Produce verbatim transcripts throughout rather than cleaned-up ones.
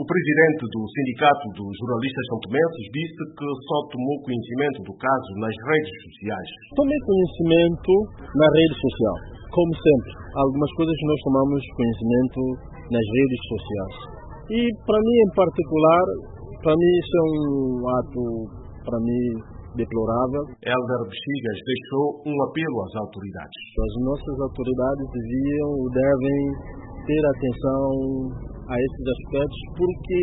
O presidente do Sindicato dos Jornalistas São Tomenses disse que só tomou conhecimento do caso nas redes sociais. Tomei conhecimento na rede social, como sempre. Algumas coisas nós tomamos conhecimento nas redes sociais. E para mim em particular, para mim isso é um ato, para mim, deplorável. Hélder Bexigas deixou um apelo às autoridades. As nossas autoridades deviam ou devem ter atenção a esses aspectos, porque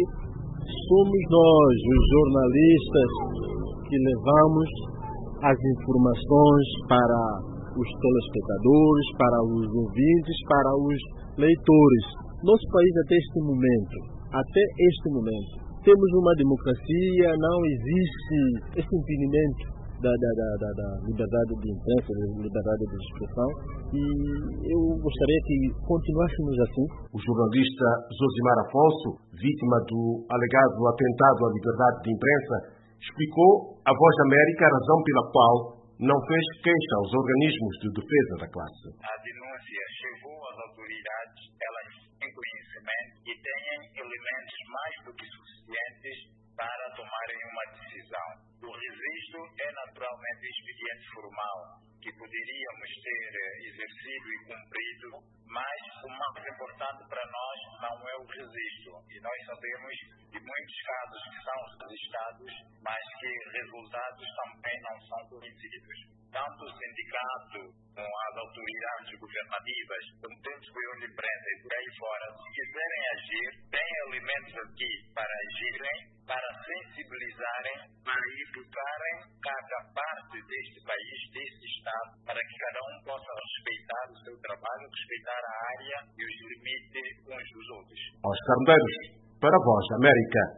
somos nós, os jornalistas, que levamos as informações para os telespectadores, para os ouvintes, para os leitores. Nosso país até este momento, até este momento, temos uma democracia, não existe esse impedimento da, da, da, da, da liberdade de imprensa, da liberdade de expressão, e eu gostaria que continuássemos assim. O jornalista Josimar Afonso, vítima do alegado atentado à liberdade de imprensa, explicou à Voz da América a razão pela qual não fez queixa aos organismos de defesa da classe. A denúncia chegou às autoridades, elas têm conhecimento e têm elementos mais do que suficientes para tomarem uma decisão. O registro é naturalmente expediente formal, que poderíamos ter exercido e cumprido, mas o mais importante para nós não é o registro. E nós sabemos de muitos casos que são registrados, mas que resultados também não são conhecidos. Tanto o sindicato com as autoridades governativas, comitês superior de imprensa e por aí fora, se quiserem agir, têm elementos aqui para agirem, para sensibilizarem, para educarem cada parte deste país, deste Estado, para que cada um possa respeitar o seu trabalho, respeitar a área e os limites uns dos outros. Oscar Medeiros, para a Voz da América.